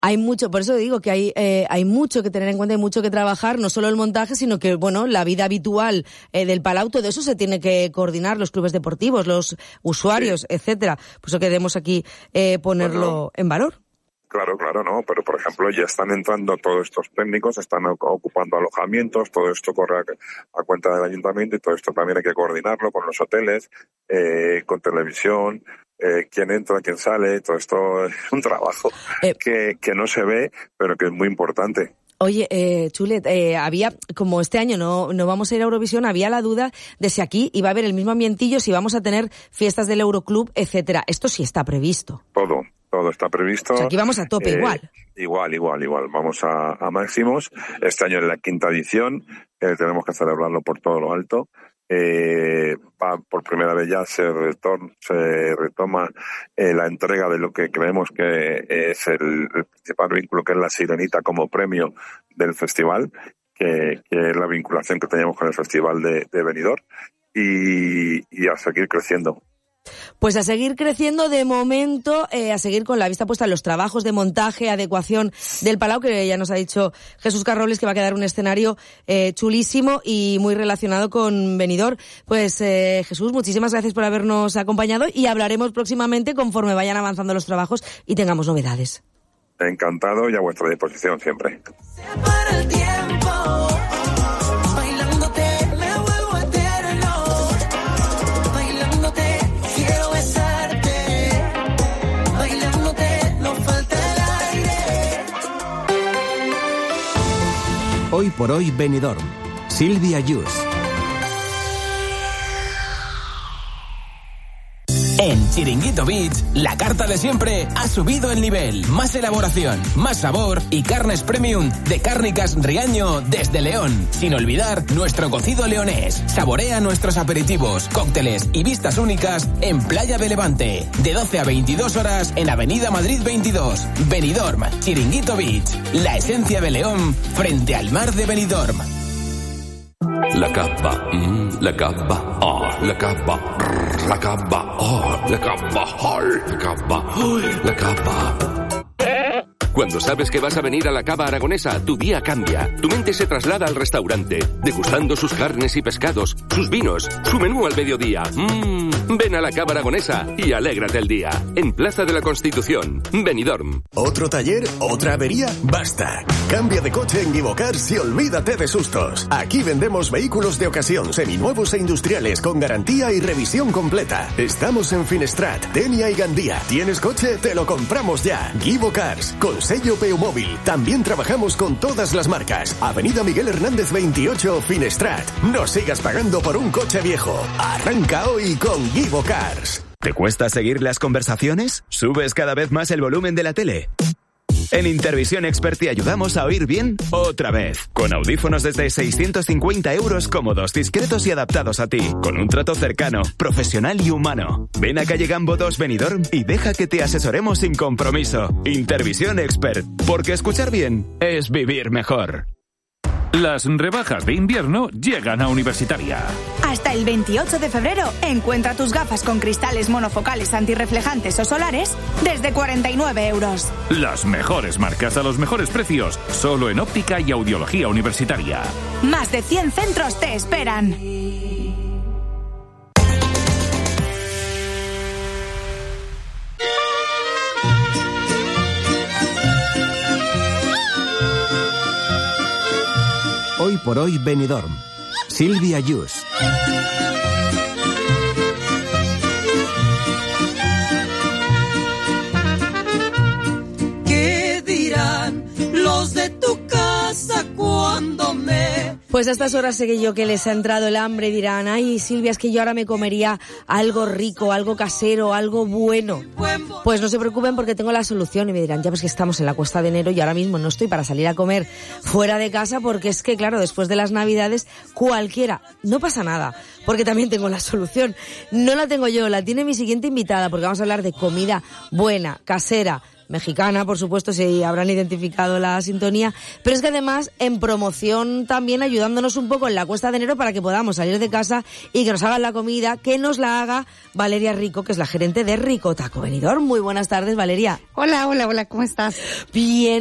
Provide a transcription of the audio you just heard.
Hay mucho, por eso digo que hay mucho que tener en cuenta y mucho que trabajar, no solo el montaje, sino que, bueno, la vida habitual del Palau, todo eso se tiene que coordinar, los clubes deportivos, los usuarios, etcétera. Por eso queremos aquí ponerlo en valor. Claro, no, pero por ejemplo ya están entrando todos estos técnicos, están ocupando alojamientos, todo esto corre a cuenta del ayuntamiento y todo esto también hay que coordinarlo con los hoteles, con televisión, quién entra, quién sale, todo esto es un trabajo que no se ve, pero que es muy importante. Oye, Chulet, había, como este año no vamos a ir a Eurovisión, había la duda de si aquí iba a haber el mismo ambientillo, si vamos a tener fiestas del Euroclub, etcétera. Esto sí está previsto. Todo está previsto. O sea, aquí vamos a tope igual. Igual. Vamos a máximos. Este año es la 5ª edición. Tenemos que celebrarlo por todo lo alto. Por primera vez ya se retoma la entrega de lo que creemos que es el principal vínculo, que es la Sirenita como premio del festival, que es la vinculación que teníamos con el festival de Benidorm, y a seguir creciendo. Pues a seguir creciendo de momento, a seguir con la vista puesta en los trabajos de montaje, adecuación del Palau, que ya nos ha dicho Jesús Carrobles que va a quedar un escenario chulísimo y muy relacionado con Benidorm. Pues Jesús, muchísimas gracias por habernos acompañado y hablaremos próximamente conforme vayan avanzando los trabajos y tengamos novedades. Encantado y a vuestra disposición siempre. Hoy por hoy Benidorm. Silvia Yus. En Chiringuito Beach, la carta de siempre ha subido el nivel. Más elaboración, más sabor y carnes premium de Cárnicas Riaño desde León. Sin olvidar nuestro cocido leonés. Saborea nuestros aperitivos, cócteles y vistas únicas en Playa de Levante. De 12 a 22 horas en Avenida Madrid 22. Benidorm, Chiringuito Beach. La esencia de León frente al mar de Benidorm. La cava, la cava, la cava, la cava, la cava, la cava, la cava. Cuando sabes que vas a venir a la Cava Aragonesa, tu día cambia. Tu mente se traslada al restaurante, degustando sus carnes y pescados, sus vinos, su menú al mediodía. Ven a la Cava Aragonesa y alégrate el día. En Plaza de la Constitución, Benidorm. ¿Otro taller? ¿Otra avería? ¡Basta! Cambia de coche en Givocars y olvídate de sustos. Aquí vendemos vehículos de ocasión, seminuevos e industriales con garantía y revisión completa. Estamos en Finestrat, Denia y Gandía. ¿Tienes coche? Te lo compramos ya. Givocars, con sello Peumóvil. También trabajamos con todas las marcas. Avenida Miguel Hernández 28, Finestrat. No sigas pagando por un coche viejo. Arranca hoy con Givocars. ¿Te cuesta seguir las conversaciones? ¿Subes cada vez más el volumen de la tele? En Intervisión Expert te ayudamos a oír bien otra vez. Con audífonos desde 650 € cómodos, discretos y adaptados a ti. Con un trato cercano, profesional y humano. Ven a calle Gambo 2 Benidorm y deja que te asesoremos sin compromiso. Intervisión Expert, porque escuchar bien es vivir mejor. Las rebajas de invierno llegan a Universitaria. Hasta el 28 de febrero, encuentra tus gafas con cristales monofocales antirreflejantes o solares desde 49 €. Las mejores marcas a los mejores precios, solo en Óptica y Audiología Universitaria. Más de 100 centros te esperan. Hoy por hoy Benidorm. Silvia Yus. ¿Qué dirán los de tu casa cuando me... Pues a estas horas sé que yo que les ha entrado el hambre y dirán, ay Silvia, es que yo ahora me comería algo rico, algo casero, algo bueno. Pues no se preocupen porque tengo la solución y me dirán, ya pues que estamos en la cuesta de enero y ahora mismo no estoy para salir a comer fuera de casa porque es que claro, después de las Navidades cualquiera, no pasa nada, porque también tengo la solución. No la tengo yo, la tiene mi siguiente invitada porque vamos a hablar de comida buena, casera, mexicana, por supuesto, si habrán identificado la sintonía, pero es que además en promoción también ayudándonos un poco en la cuesta de enero para que podamos salir de casa y que nos hagan la comida, que nos la haga Valeria Rico, que es la gerente de Rico Taco Benidorm. Muy buenas tardes, Valeria. Hola, ¿cómo estás? Bien.